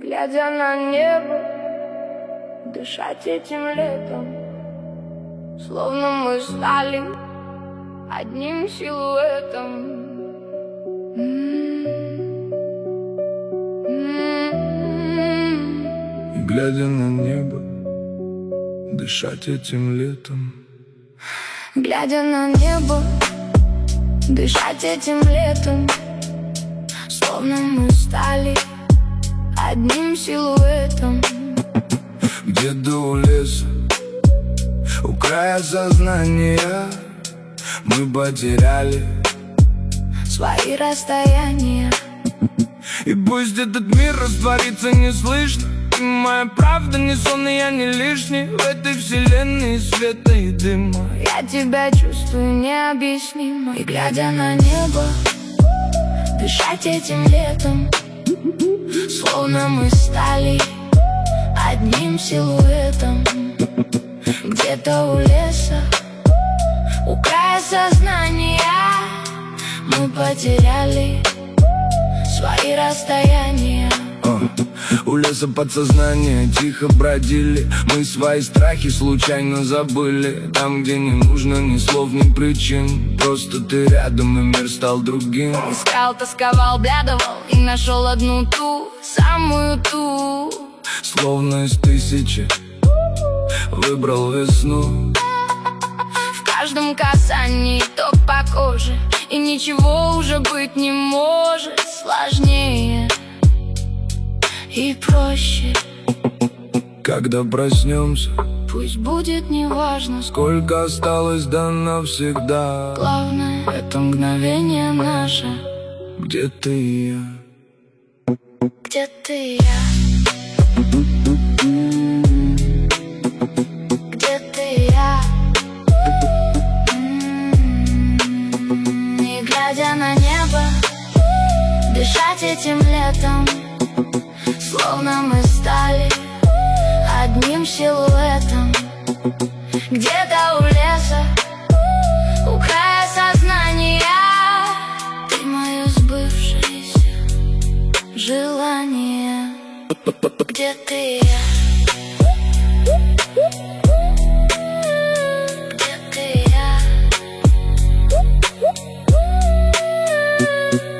Глядя на небо, дышать этим летом, словно мы стали одним силуэтом. И глядя на небо, дышать этим летом. Глядя на небо, дышать этим летом, словно мы стали одним силуэтом. Где-то у леса, у края сознания, мы потеряли свои расстояния. И пусть этот мир растворится неслышно, и моя правда не сон, и я не лишний в этой вселенной света и дыма. Я тебя чувствую необъяснимо. И глядя на небо, дышать этим летом, словно мы стали одним силуэтом. Где-то у леса, у края сознания, мы потеряли свои расстояния. У леса подсознания тихо бродили, мы свои страхи случайно забыли. Там, где не нужно ни слов, ни причин, просто ты рядом, и мир стал другим. Искал, тосковал, блядовал и нашел одну ту, самую ту. Словно из тысячи выбрал весну. В каждом касании ток по коже, и ничего уже быть не может сложнее и проще. Когда проснемся, пусть будет неважно, сколько осталось до навсегда. Главное, это мгновение наше. Где ты и я? Где ты и я? Где ты и я? И глядя на небо, дышать этим летом, словно мы стали одним силуэтом. Где-то у леса, у края сознания, ты мое сбывшееся желание. Где ты и я? Где ты и я?